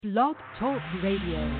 Blog Talk Radio.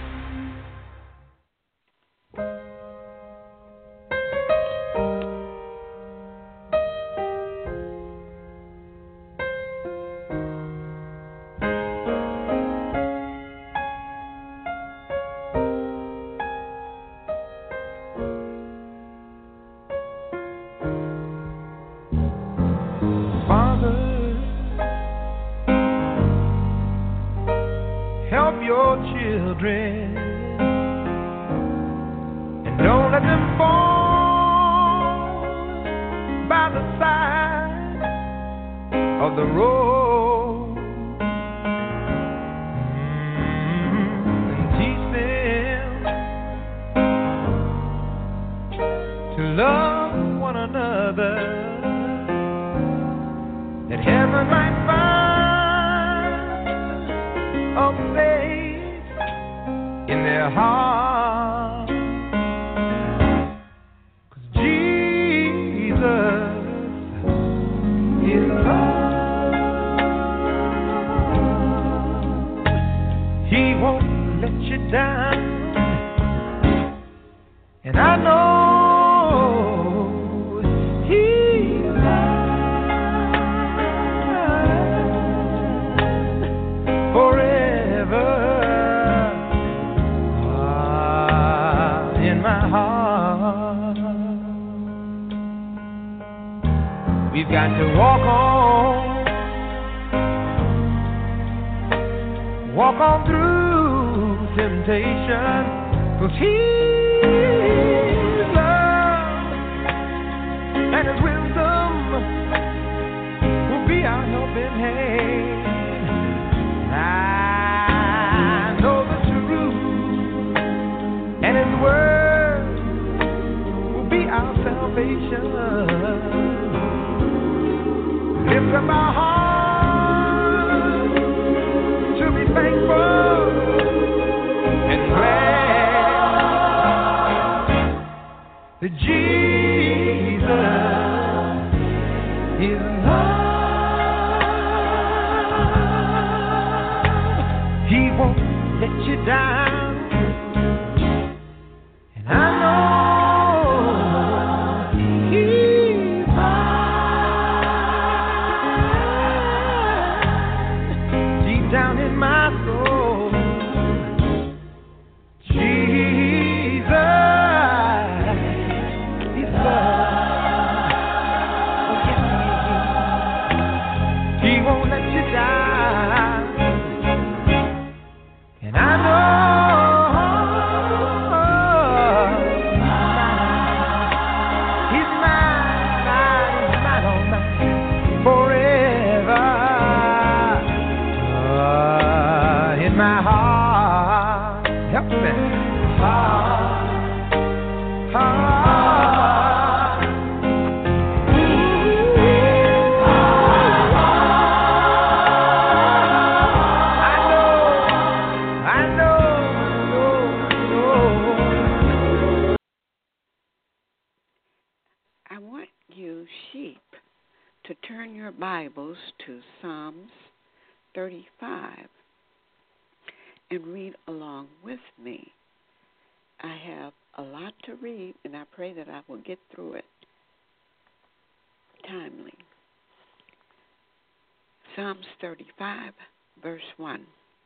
Psalms 35, verse 1.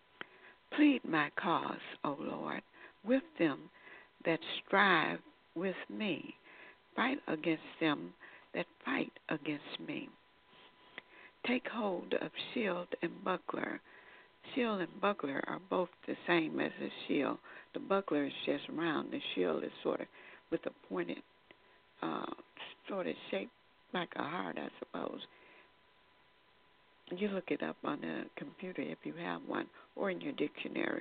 Plead my cause, O Lord, with them that strive with me. Fight against them that fight against me. Take hold of shield and buckler. Shield and buckler are both the same as a shield. The buckler is just round. The shield is sort of with a pointed, sort of shaped like a heart, I suppose. You look it up on the computer if you have one, or in your dictionary.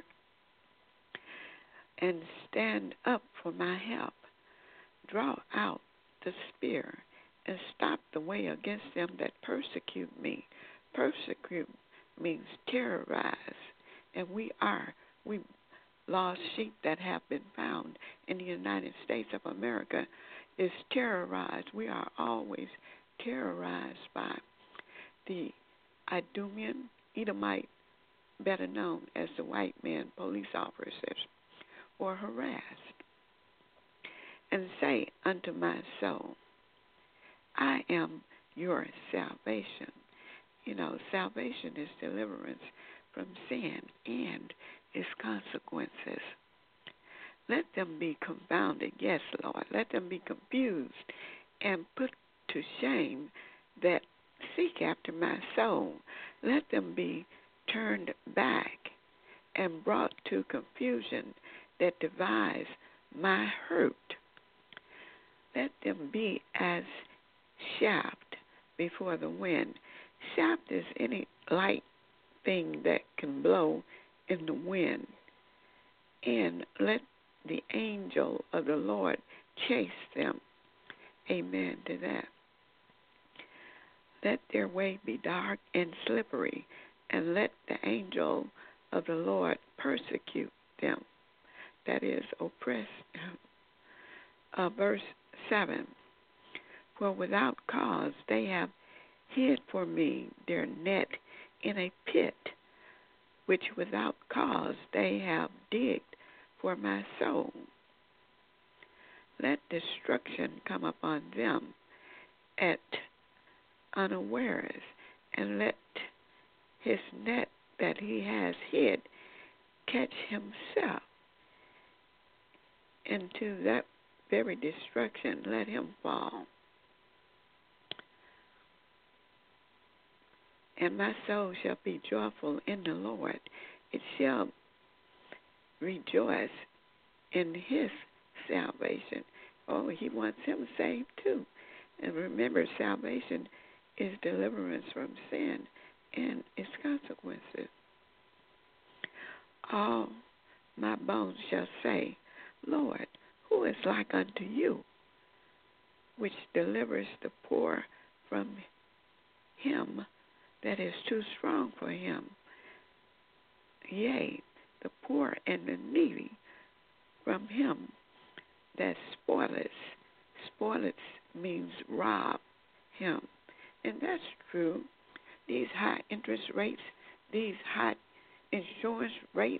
And stand up for my help. Draw out the spear and stop the way against them that persecute me. Persecute means terrorize. And we lost sheep that have been found in the United States of America is terrorized. We are always terrorized by the Edomite better known as the white men police officers, were harassed, and say unto my soul, I am your salvation. You know, salvation is deliverance from sin and its consequences. Let them be confounded, yes, Lord. Let them be confused and put to shame that seek after my soul. Let them be turned back and brought to confusion that devise my hurt. Let them be as shaft before the wind. Shaft is any light thing that can blow in the wind. And let the angel of the Lord chase them. Amen to that. Let their way be dark and slippery, and let the angel of the Lord persecute them. That is, oppress them. Verse 7. For without cause they have hid for me their net in a pit, which without cause they have digged for my soul. Let destruction come upon them at unawares, and let his net that he has hid catch himself. Into that very destruction let him fall. And my soul shall be joyful in the Lord. It shall rejoice in his salvation. Oh, he wants him saved too. And remember, salvation is deliverance from sin and its consequences. All my bones shall say, Lord, who is like unto you, which delivers the poor from him that is too strong for him? Yea, the poor and the needy from him that spoileth. Spoileth means rob him. And that's true. These high interest rates, these high insurance rates,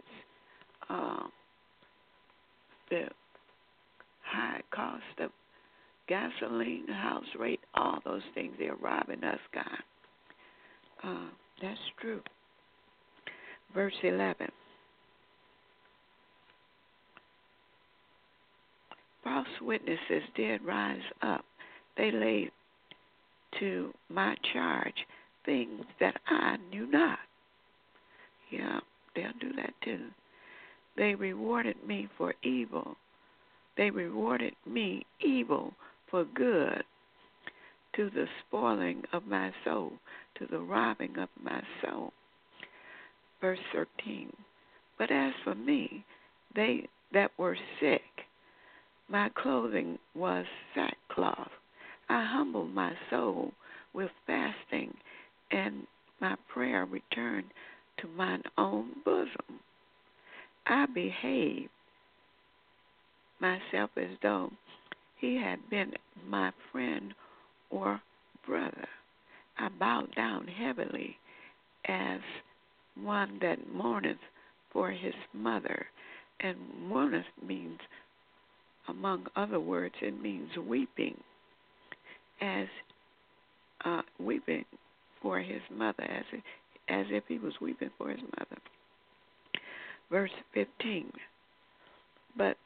the high cost of gasoline, house rate, all those things, they're robbing us, God. That's true. Verse 11. False witnesses did rise up. They laid to my charge things that I knew not. Yeah, they'll do that too. They rewarded me for evil. They rewarded me evil for good, to the spoiling of my soul, to the robbing of my soul. Verse 13. But as for me, they that were sick, my clothing was sackcloth. I humbled my soul with fasting, and my prayer returned to mine own bosom. I behaved myself as though he had been my friend or brother. I bowed down heavily as one that mourneth for his mother. And mourneth means, among other words, it means weeping, as weeping for his mother, as if he was weeping for his mother. Verse 15. But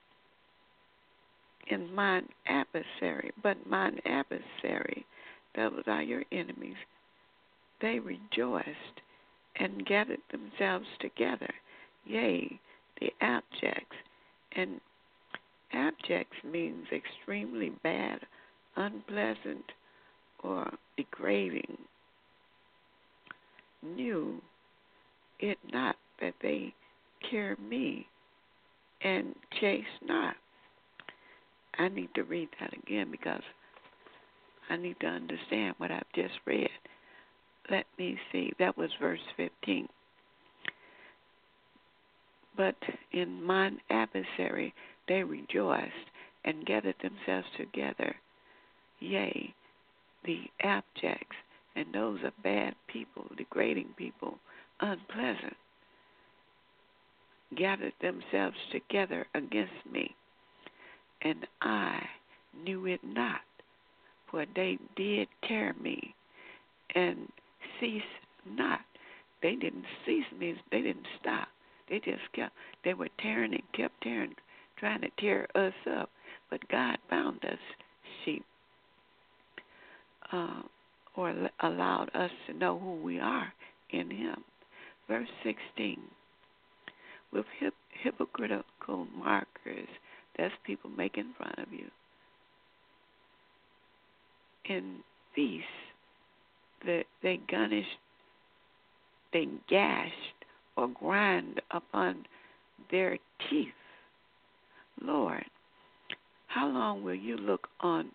mine adversary, those are your enemies, they rejoiced and gathered themselves together. Yea, the abjects. And abjects means extremely bad, unpleasant, or degrading. Knew it not that they carry me and chase not. I need to read that again because I need to understand what I've just read. Let me see. That was verse 15. But in mine adversary they rejoiced and gathered themselves together. Yea, the abjects, and those are bad people, degrading people, unpleasant. gathered themselves together against me, and I knew it not. For they did tear me and cease not. They didn't cease me. They didn't stop. They just they were tearing and kept tearing, trying to tear us up. But God found us sheep, or allowed us to know who we are in Him. Verse 16, with hypocritical markers, that's people making fun of you. In feasts, they gashed or grind upon their teeth. Lord, how long will you look on?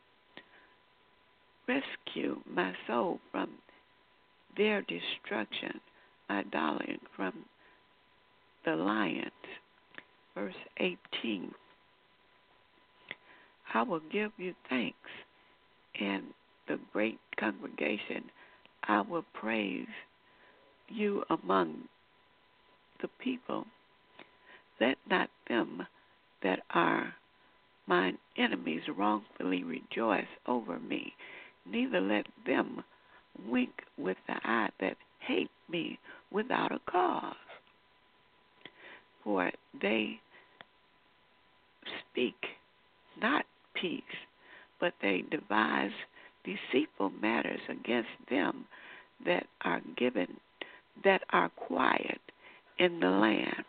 Rescue my soul from their destruction, my darling from the lions. Verse 18, I will give you thanks in the great congregation. I will praise you among the people. Let not them that are mine enemies wrongfully rejoice over me, neither let them wink with the eye that hate me without a cause. For they speak not peace, but they devise deceitful matters against them that are quiet in the land.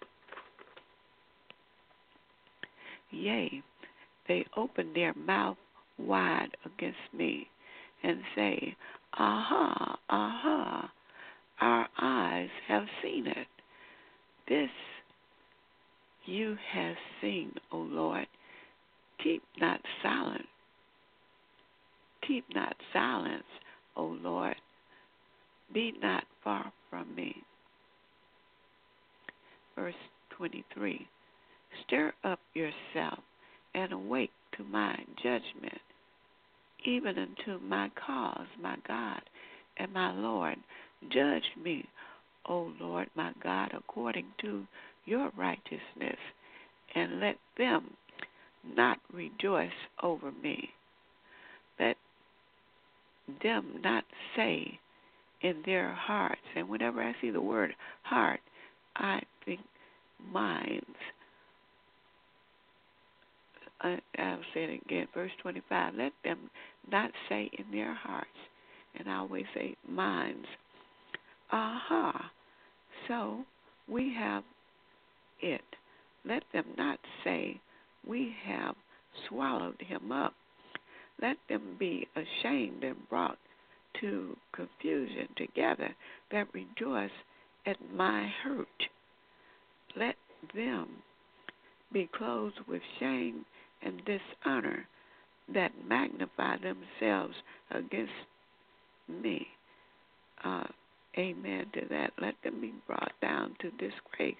Yea, they open their mouth wide against me and say, Aha, aha, our eyes have seen it. This you have seen, O Lord. Keep not silent. Keep not silence, O Lord. Be not far from me. Verse 23, stir up yourself and awake to my judgment, even unto my cause, my God and my Lord. Judge me, O Lord my God, according to your righteousness, and let them not rejoice over me. Let them not say in their hearts, and whenever I see the word heart, I think minds. I'll say it again, verse 25. Let them not say in their hearts, and I always say minds. Aha, so we have it. Let them not say we have swallowed him up. Let them be ashamed and brought to confusion together that rejoice at my hurt. Let them be clothed with shame and dishonor that magnify themselves against me. Amen to that. Let them be brought down to disgrace.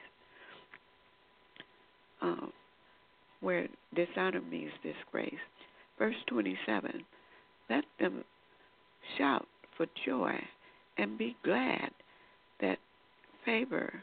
Where dishonor means disgrace. Verse 27, let them shout for joy and be glad that favor.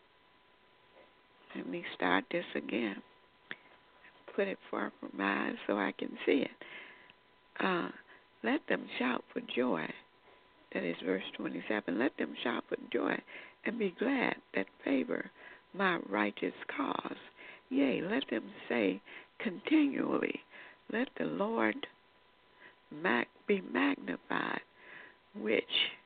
Let me start this again. Put it far from my eyes so I can see it. Let them shout for joy. That is verse 27. Let them shout for joy and be glad that favor my righteous cause. Yea, let them say continually, let the Lord be magnified, which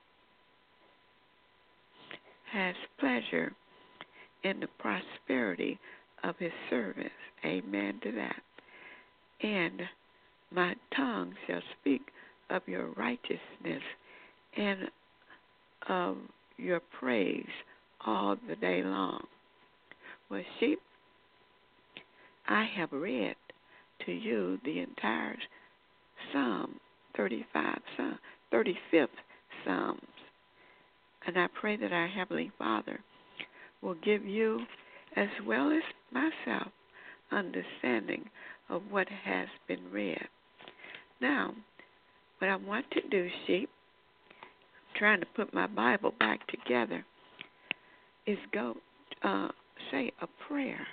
has pleasure in the prosperity of his servants. Amen to that. And my tongue shall speak of your righteousness and of your praise all the day long. Well, sheep, I have read to you the entire Psalm 35, 35th Psalms. And I pray that our Heavenly Father will give you, as well as myself, understanding of what has been read. Now, what I want to do, sheep, I'm trying to put my Bible back together, is go say a prayer.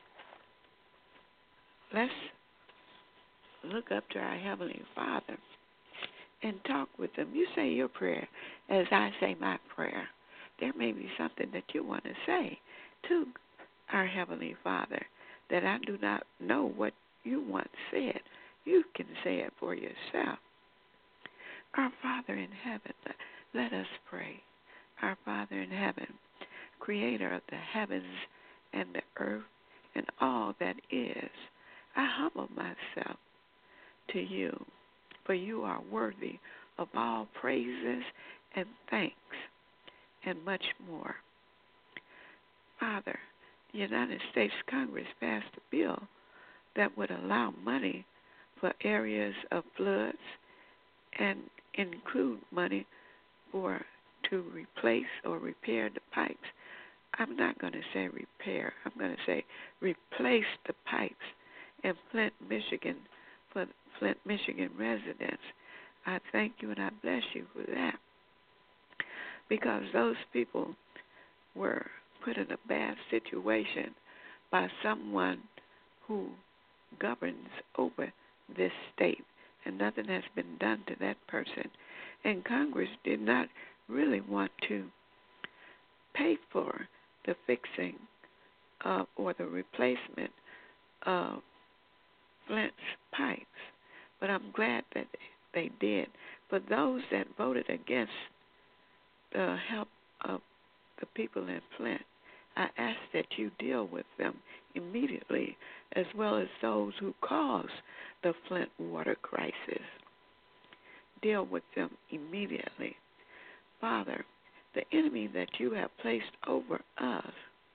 Let's look up to our Heavenly Father and talk with Him. You say your prayer as I say my prayer. There may be something that you want to say to our Heavenly Father that I do not know what you once said. You can say it for yourself. Our Father in heaven, let us pray. Our Father in heaven, creator of the heavens and the earth and all that is, I humble myself to you, for you are worthy of all praises and thanks and much more. Father, the United States Congress passed a bill that would allow money for areas of floods and include money to replace or repair the pipes. I'm not going to say repair. I'm going to say replace the pipes in Flint, Michigan, for Flint, Michigan residents. I thank you and I bless you for that, because those people were put in a bad situation by someone who governs over this state, and nothing has been done to that person. And Congress did not really want to pay for the fixing or the replacement of Flint's pipes. But I'm glad that they did. For those that voted against the help of the people in Flint, I ask that you deal with them immediately, as well as those who caused the Flint water crisis. Deal with them immediately. Father, the enemy that you have placed over us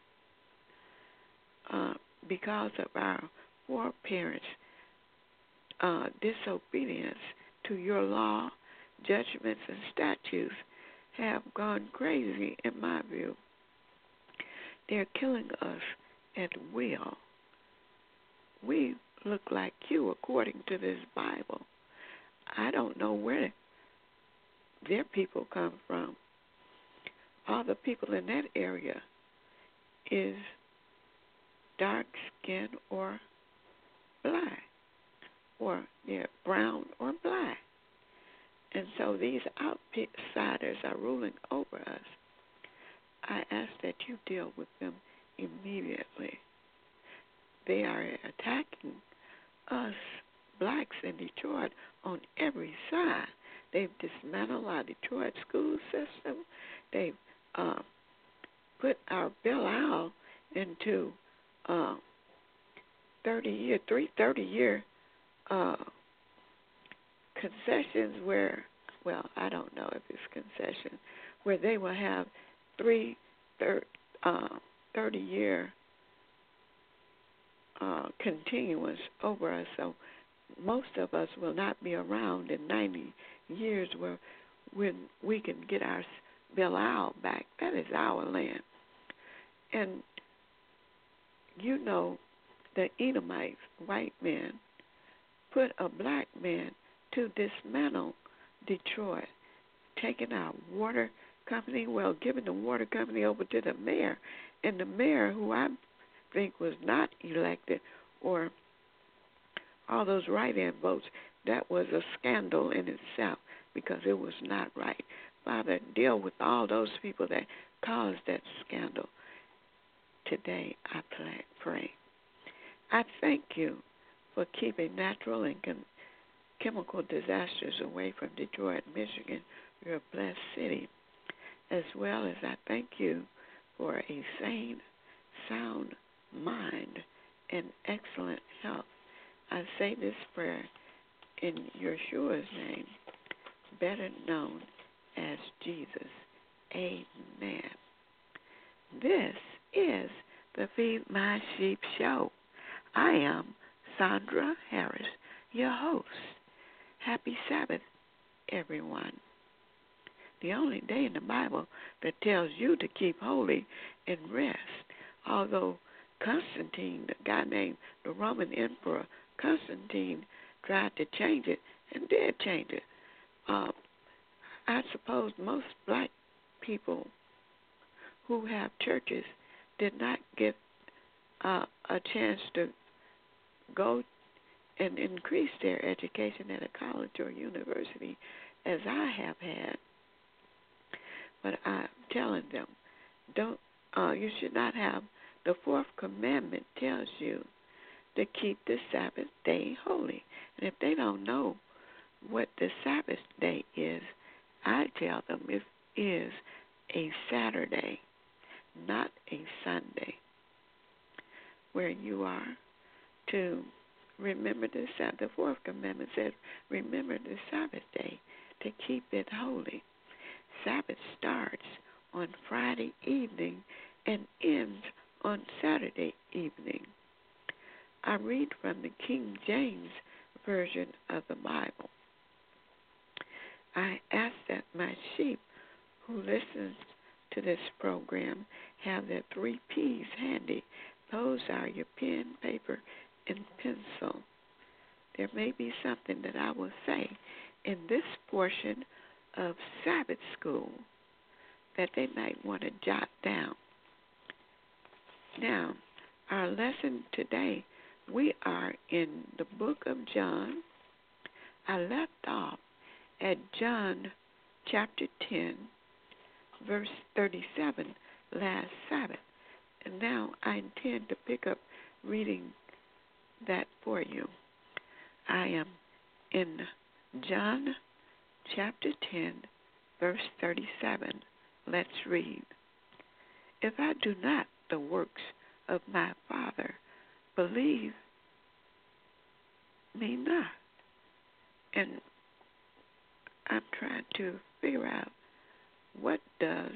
because of our foreparents' disobedience to your law, judgments, and statutes have gone crazy in my view. They're killing us at will. We look like you according to this Bible. I don't know where their people come from. All the people in that area is dark skin or black, or they're brown or black. And so these outsiders are ruling over us. I ask that you deal with them immediately. They are attacking us blacks in Detroit on every side. They've dismantled our Detroit school system. They've put our bailout into 30-year concessions where, well, I don't know if it's concession, where they will have 30-year continuance over us. So most of us will not be around in 90 years when we can get our bailout back. That is our land. And you know, the Edomites, white men, put a black man to dismantle Detroit, taking our water company, giving the water company over to the mayor. And the mayor, who I think was not elected, or all those write-in votes, that was a scandal in itself because it was not right. Father, deal with all those people that caused that scandal. Today I pray. I thank you for keeping natural and chemical disasters away from Detroit, Michigan, your blessed city, as well as I thank you for a sane, sound mind and excellent health. I say this prayer in Yeshua's name, better known as Jesus. Amen. This is the Feed My Sheep show. I am Sandra Harris, your host. Happy Sabbath, everyone. The only day in the Bible that tells you to keep holy and rest, although Constantine, the guy named the Roman Emperor Constantine, tried to change it and did change it. I suppose most black people who have churches did not get a chance to go and increase their education at a college or university, as I have had. But I'm telling them, don't. You should not have. The fourth commandment tells you to keep the Sabbath day holy. And if they don't know what the Sabbath day is, I tell them it is a Saturday, not a Sunday, where you are to remember the Sabbath. The fourth commandment says, remember the Sabbath day to keep it holy. Sabbath starts on Friday evening and ends on Saturday evening. I read from the King James Version of the Bible. I ask that my sheep who listens to this program have their 3 P's handy. Those are your pen, paper, and pencil. There may be something that I will say in this portion of Sabbath school that they might want to jot down. Now, our lesson today, we are in the book of John. I left off at John chapter 10, verse 37 last Sabbath. And now I intend to pick up reading that for you. I am in John chapter 10, verse 37. Let's read. If I do not the works of my Father, believe me not. And I'm trying to figure out, what does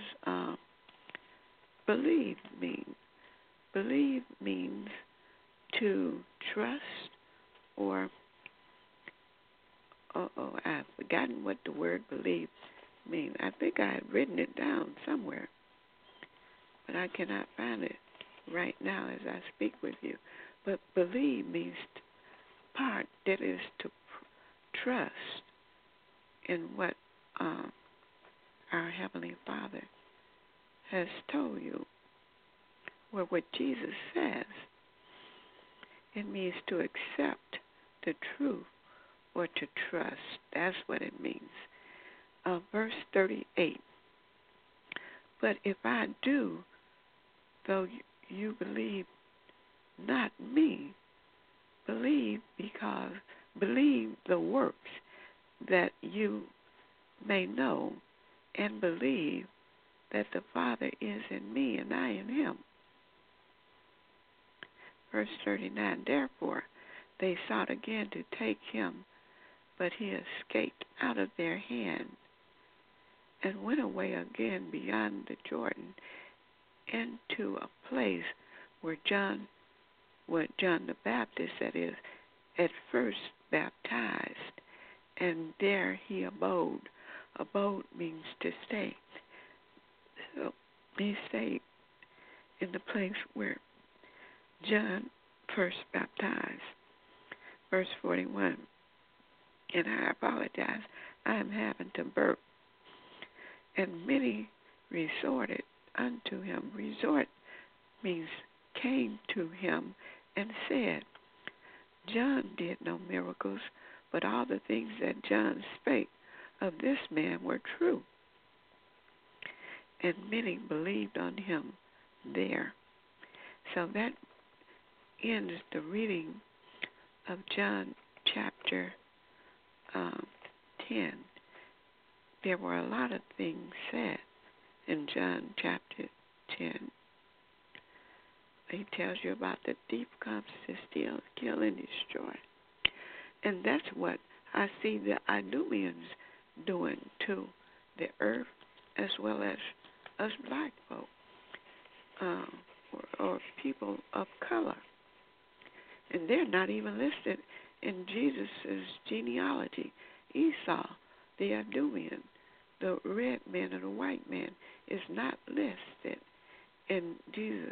believe mean? Believe means to trust, or I've forgotten what the word believe means. I think I had written it down somewhere, but I cannot find it right now as I speak with you. But believe means part that is to trust in what our Heavenly Father has told you, or what Jesus says. It means to accept the truth or to trust. That's what it means. Verse 38. But if I do, though you believe not me, believe the works, that you may know and believe that the Father is in me and I in him. Verse 39, therefore they sought again to take him, but he escaped out of their hand and went away again beyond the Jordan into a place where John the Baptist, that is, at first baptized, and there he abode. Abode means to stay. So he stayed in the place where John first baptized. Verse 41, and I apologize, I am having to burp. And many resorted unto him. Resort means came to him and said, John did no miracles, but all the things that John spake of this man were true. And many believed on him there. So that ends the reading of John chapter 10. There were a lot of things said in John chapter 10. He tells you about the thief comes to steal, kill, and destroy. And that's what I see the Idumeans doing to the earth, as well as us black folk, or people of color. And they're not even listed in Jesus' genealogy. Esau, the Idumean, the red man and the white man, is not listed in Jesus'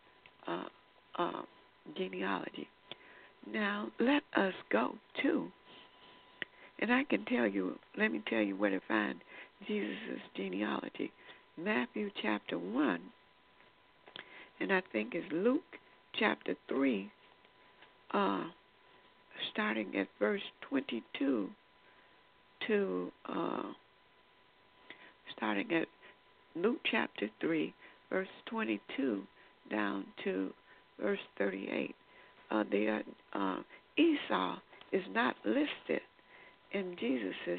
genealogy. Now, let us go to, and I can tell you, let me tell you where to find Jesus' genealogy. Matthew chapter 1, and I think it's Luke chapter 3, starting at verse 22 to, starting at Luke chapter 3, verse 22 down to verse 38. Esau is not listed in Jesus'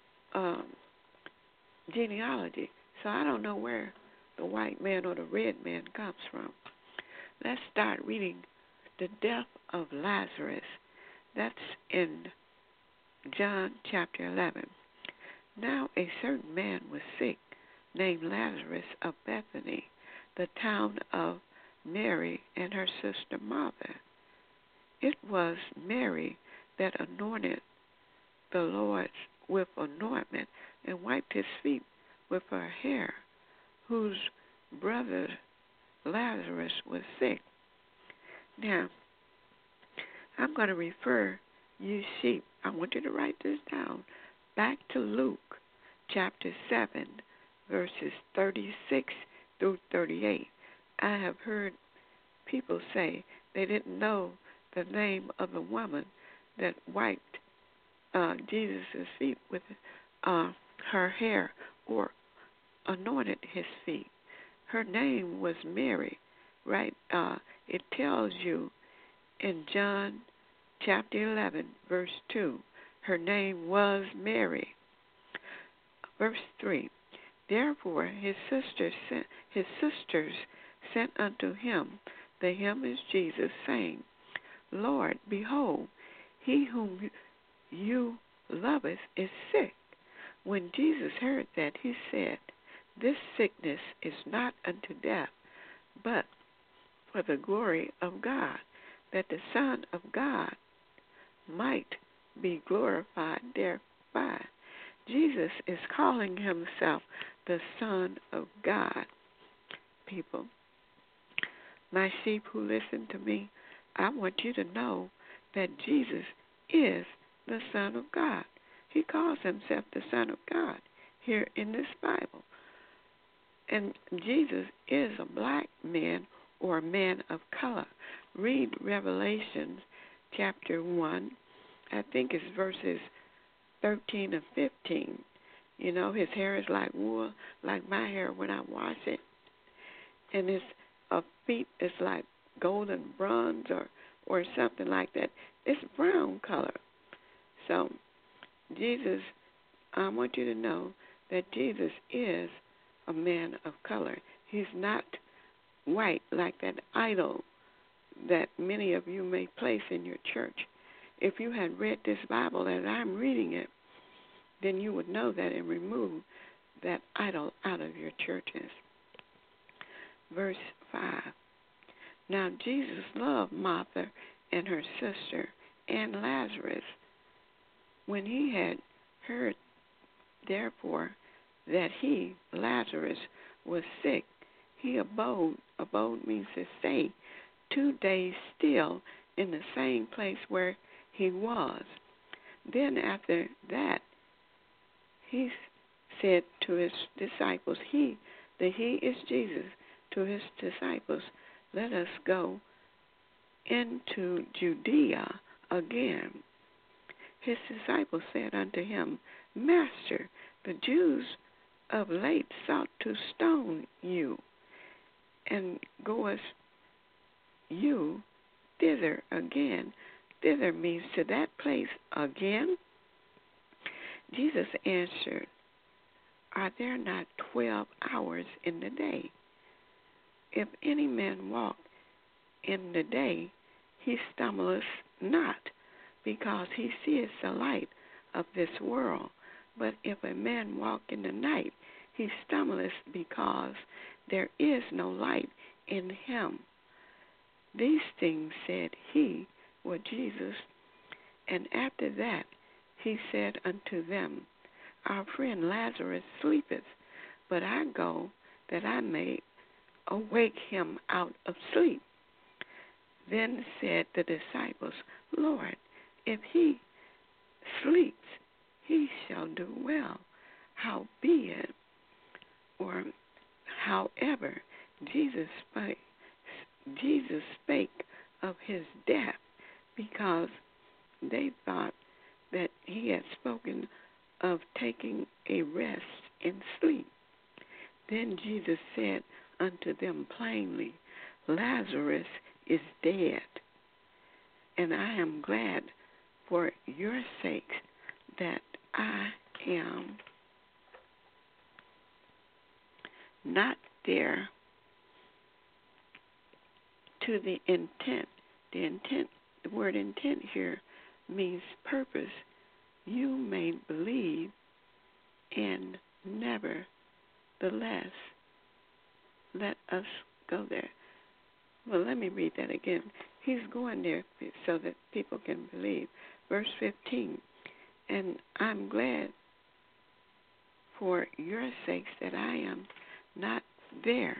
genealogy, so I don't know where the white man or the red man comes from. Let's start reading the death of Lazarus. That's in John chapter 11. Now a certain man was sick, named Lazarus of Bethany, the town of Mary and her sister Martha. It was Mary that anointed the Lord with anointment and wiped his feet with her hair, whose brother Lazarus was sick. Now, I'm going to refer you sheep. I want you to write this down. Back to Luke chapter 7, verses 36 through 38. I have heard people say they didn't know the name of the woman that wiped Jesus' feet with her hair or anointed his feet. Her name was Mary, right? It tells you in John chapter 11, verse 2, her name was Mary. Verse 3, therefore his sisters sent unto him, the him is Jesus, saying, Lord, behold, he whom you loveth is sick. When Jesus heard that, he said, this sickness is not unto death, but for the glory of God, that the Son of God might be glorified thereby. Jesus is calling himself the Son of God. People, my sheep who listen to me, I want you to know that Jesus is the Son of God. He calls himself the Son of God here in this Bible. And Jesus is a black man or a man of color. Read Revelation chapter 1, I think it's verses 13 and 15. You know, his hair is like wool, like my hair when I wash it. And his feet is like golden bronze or something like that. It's brown color. So, Jesus, I want you to know that Jesus is a man of color. He's not white like that idol that many of you may place in your church. If you had read this Bible as I'm reading it, then you would know that and remove that idol out of your churches. Verse 5. Now Jesus loved Martha and her sister and Lazarus. When he had heard, therefore, that he, Lazarus, was sick, he abode means to stay 2 days still in the same place where he was. Then after that, he said to his disciples, he is Jesus, to his disciples, let us go into Judea again. His disciples said unto him, Master, the Jews of late sought to stone you, and goest you thither again? Thither means to that place again. Jesus answered, Are there not 12 hours in the day? If any man walk in the day, he stumbleth not, because he seeth the light of this world. But if a man walk in the night, he stumbleth, because there is no light in him. These things said he, or Jesus, and after that he said unto them, Our friend Lazarus sleepeth, but I go that I may awake him out of sleep. Then said the disciples, Lord, if he sleeps, he shall do well. However, Jesus Jesus spake of his death because they thought that he had spoken of taking a rest in sleep. Then Jesus said unto them plainly, Lazarus is dead, and I am glad for your sakes that I am not there, to the intent. The word intent here means purpose. You may believe, and nevertheless let us go there. Well, let me read that again. He's going there so that people can believe. Verse 15, and I'm glad for your sakes that I am not there,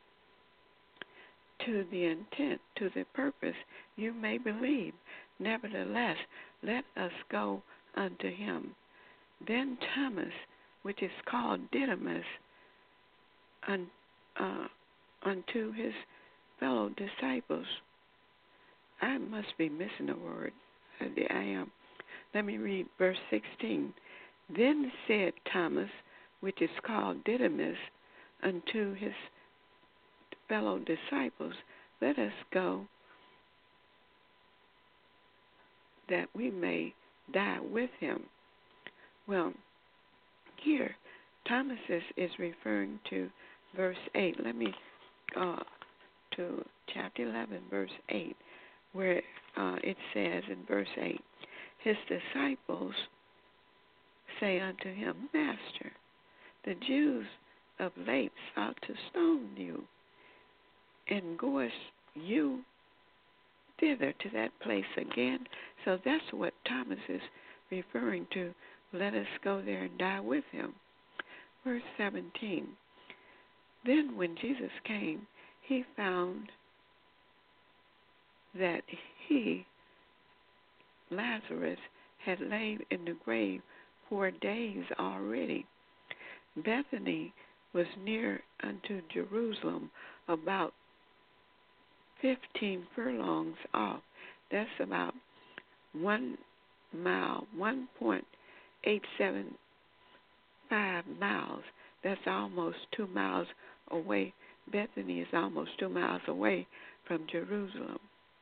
to the intent, to the purpose, you may believe. Nevertheless, let us go unto him. Then Thomas, which is called Didymus, unto his fellow disciples. I must be missing a word. I am. Let me read verse 16. Then said Thomas, which is called Didymus, unto his fellow disciples, let us go that we may die with him. Well, here, Thomas is referring to verse 8. Let me go to chapter 11, verse 8, where it says in verse 8, his disciples say unto him, Master, the Jews of late sought to stone you, and goest you thither to that place again? So that's what Thomas is referring to. Let us go there and die with him. Verse 17. Then when Jesus came, he found that he, Lazarus, had lain in the grave 4 days already. Bethany was near unto Jerusalem, about 15 furlongs off. That's about 1 mile, 1.875 miles. That's almost 2 miles away. Bethany is almost 2 miles away from Jerusalem.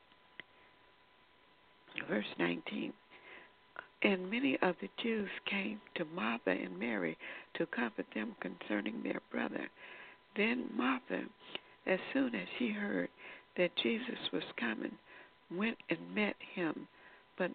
Verse 19. And many of the Jews came to Martha and Mary to comfort them concerning their brother. Then Martha, as soon as she heard that Jesus was coming, went and met him. But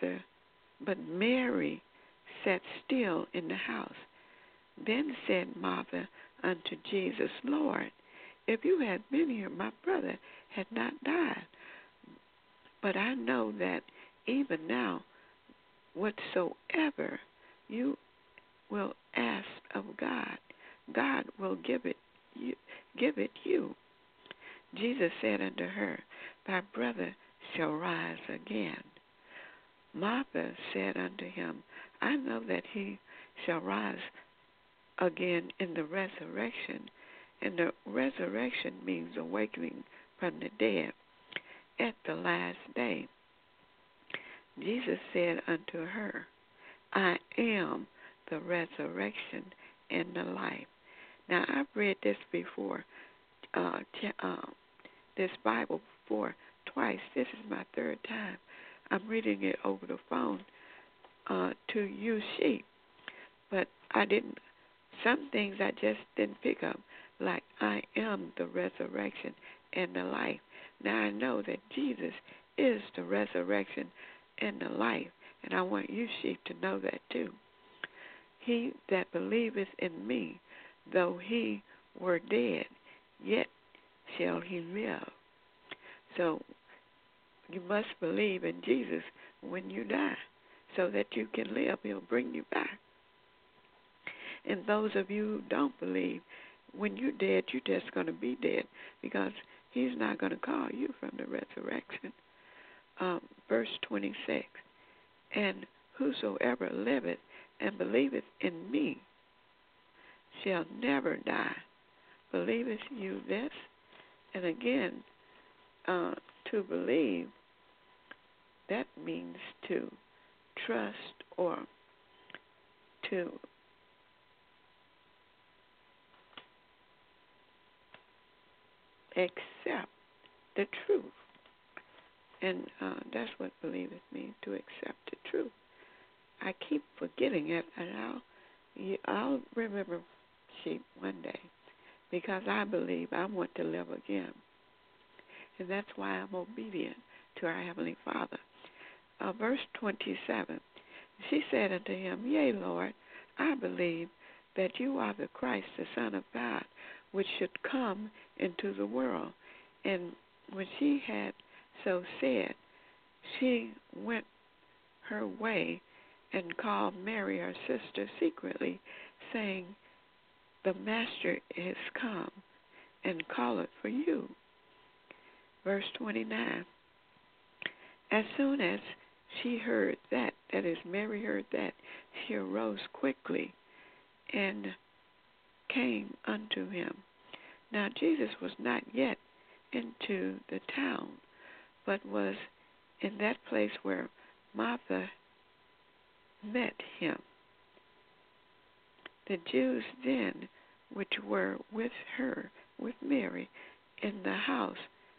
Mary sat still in the house. Then said Martha unto Jesus, Lord, if you had been here, my brother had not died. But I know that even now, whatsoever you will ask of God, God will give it you. Jesus said unto her, Thy brother shall rise again. Martha said unto him, I know that he shall rise again in the resurrection. And the resurrection means awakening from the dead at the last day. Jesus said unto her, I am the resurrection and the life. Now, I've read this before, this Bible before, twice. This is my third time. I'm reading it over the phone to you sheep. But some things I just didn't pick up, like I am the resurrection and the life. Now I know that Jesus is the resurrection and the life, and I want you sheep to know that too. He that believeth in me, though he were dead, yet shall he live. So you must believe in Jesus when you die, so that you can live. He'll bring you back. And those of you who don't believe, when you're dead, you're just going to be dead, because he's not going to call you from the resurrection. Verse 26, and whosoever liveth and believeth in me shall never die. Believeth you this? And again, to believe, that means to trust or to accept the truth. And that's what believeth means, to accept the truth. I keep forgetting it, and I'll remember sheep one day, because I believe I want to live again. And that's why I'm obedient to our Heavenly Father. Verse 27, she said unto him, Yea, Lord, I believe that you are the Christ, the Son of God, which should come into the world. And when she had so said, she went her way and called Mary, her sister, secretly, saying, The Master is come, and calleth for you. Verse 29, as soon as she heard that is, Mary heard that, she arose quickly and came unto him. Now Jesus was not yet into the town, but was in that place where Martha met him. The Jews then, which were with her, with Mary, in the house,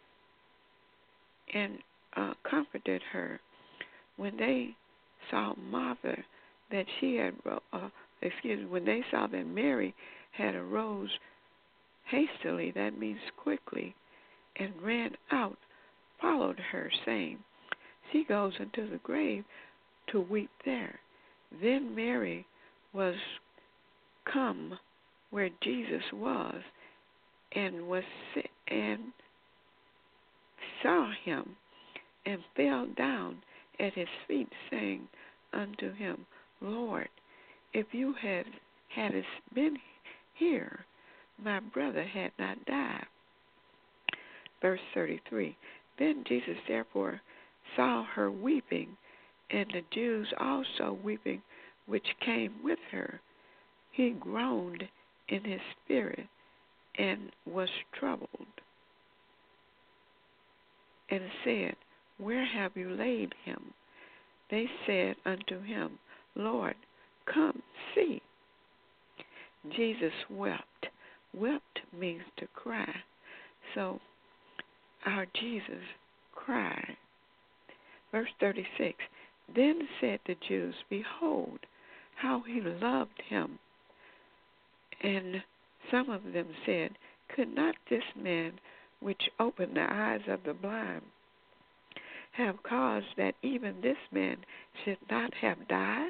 and comforted her, when they saw Martha, that she had, when they saw that Mary had arose hastily, that means quickly, and ran out, followed her, saying, She goes into the grave to weep there. Then Mary was come where Jesus was, and saw him, and fell down at his feet, saying unto him, Lord, if you hadst been here, my brother had not died. Verse 33, Then Jesus therefore saw her weeping, and the Jews also weeping, which came with her. He groaned in his spirit, and was troubled, and said, Where have you laid him? They said unto him, Lord, come see. Jesus wept. Wept means to cry. So our Jesus cried. Verse 36, Then said the Jews, Behold, how he loved him. And some of them said, Could not this man, which opened the eyes of the blind, have caused that even this man should not have died?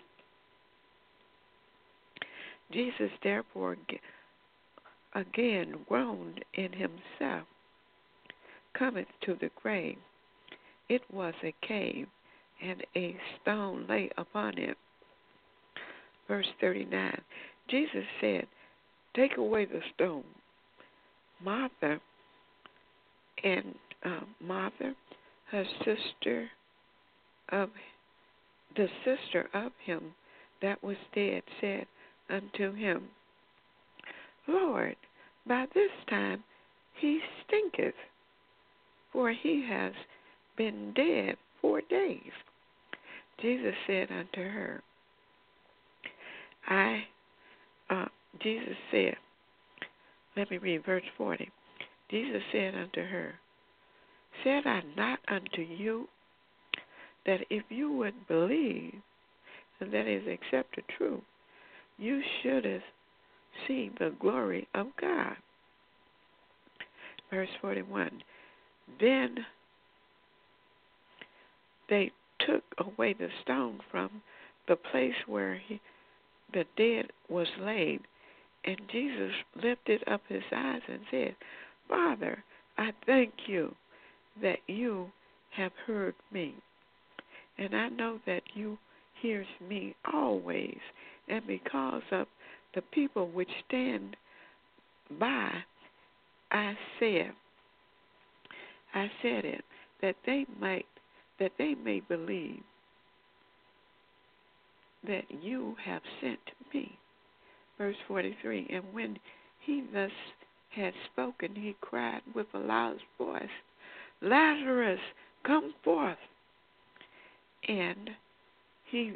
Jesus therefore again groaned in himself, cometh to the grave. It was a cave, and a stone lay upon it. Verse 39, Jesus said, Take away the stone. Martha, her sister of the sister of him that was dead, said unto him, Lord, by this time he stinketh, for he has been dead 4 days. Jesus said unto her, Jesus said, let me read verse 40. Jesus said unto her, Said I not unto you that if you would believe, and that is accept the truth, you should see the glory of God? Verse 41, Then they took away the stone from the place where the dead was laid, and Jesus lifted up his eyes and said, Father, I thank you that you have heard me, and I know that you hears me always, and because of the people which stand by, I said it, that they may believe that you have sent me. Verse 43, and when he thus had spoken, he cried with a loud voice, Lazarus, come forth. And he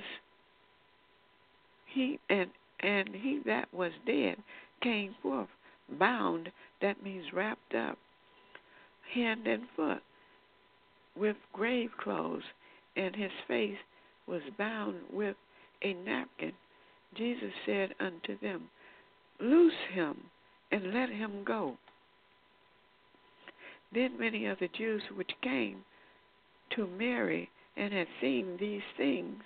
that was dead came forth, bound, that means wrapped up, hand and foot, with grave clothes, and his face was bound with a napkin. Jesus said unto them, Loose him, and let him go. Then many of the Jews which came to Mary and had seen these things,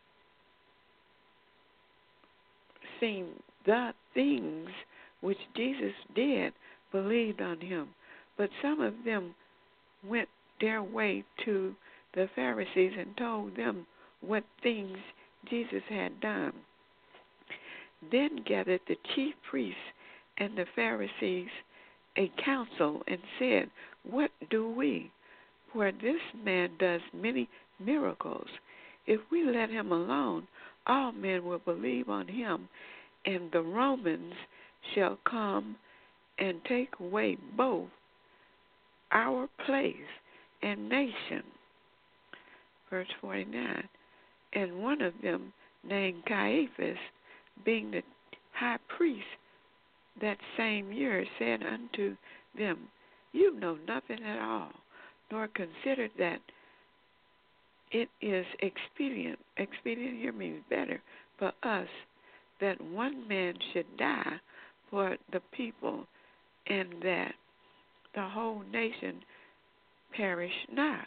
seen the things which Jesus did, believed on him. But some of them went their way to the Pharisees and told them what things Jesus had done. Then gathered the chief priests and the Pharisees a council and said, What do we? For this man does many miracles. If we let him alone, all men will believe on him, and the Romans shall come and take away both our place and nation. Verse 49. And one of them, named Caiaphas, being the high priest that same year, said unto them, You know nothing at all, nor consider that it is expedient here means better, for us that one man should die for the people, and that the whole nation perish not.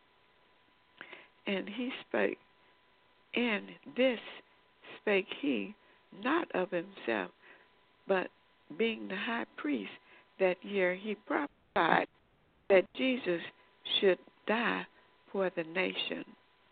And he spake, and this spake he not of himself, but being the high priest that year, he prophesied that Jesus should die for the nation,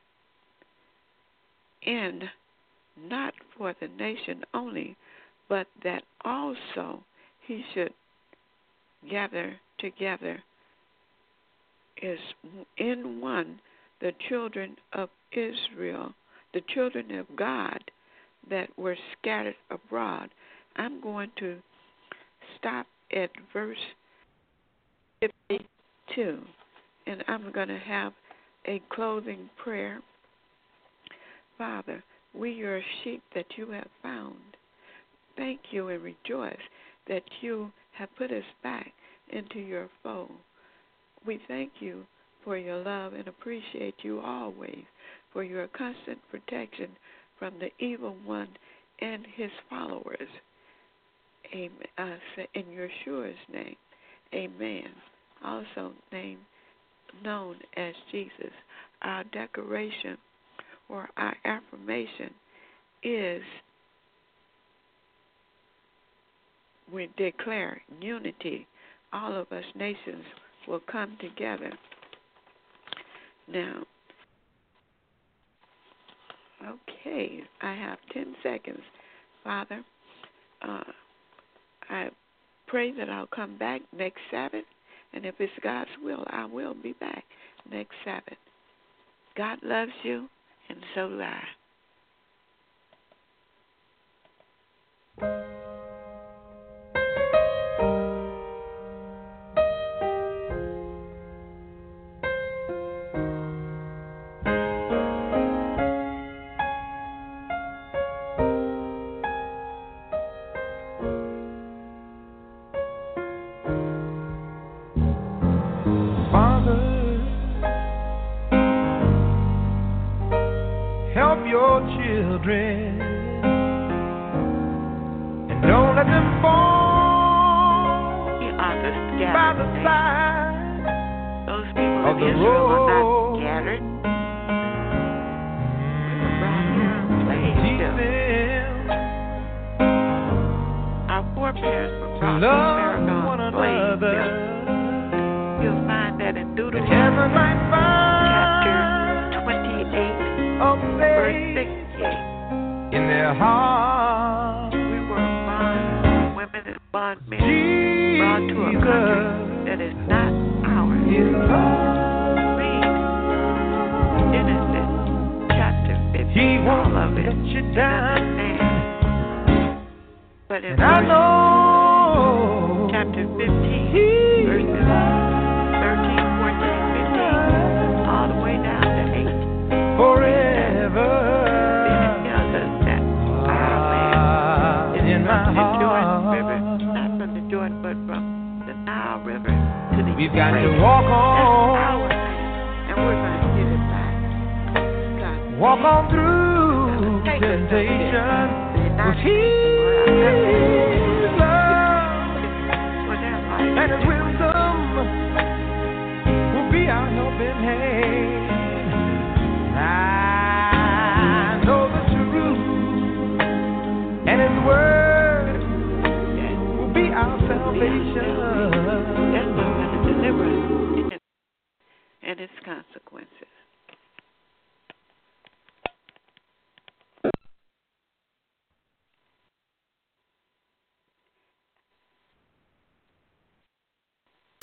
and not for the nation only, but that also he should gather together is in one the children of Israel, the children of God that were scattered abroad. I'm going to stop at verse 52, and I'm going to have a closing prayer. Father, we your sheep that you have found. Thank you and rejoice that you have put us back into your fold. We thank you for your love and appreciate you always for your constant protection from the evil one and his followers. Amen. In Yeshua's name, amen. Also known as Jesus. Our declaration or our affirmation is we declare unity. All of us nations will come together. Now, okay, I have 10 seconds. Father, I pray that I'll come back next Sabbath, and if it's God's will, I will be back next Sabbath. God loves you, and so do I. Children, and don't let them fall by the side Those people of of the Israel road. are not scattered. We were brought here in slaves still. Our foreparents were brought to America on slaves still. You'll find that in Deuteronomy chapter 28, verse 68. In their hearts, we were bond women and bond men brought to a country that is not ours. Read Genesis chapter 15, all of it, and understand. But in chapter 15, verses 13, 14, got praise. to walk That's on. our land, and we're going to get it back. God, Walk on through take us up temptation there. with His love For their life. and His wisdom will be our helping hand. I know the truth and His word will be our salvation. That's what's going to deliver us and its consequences.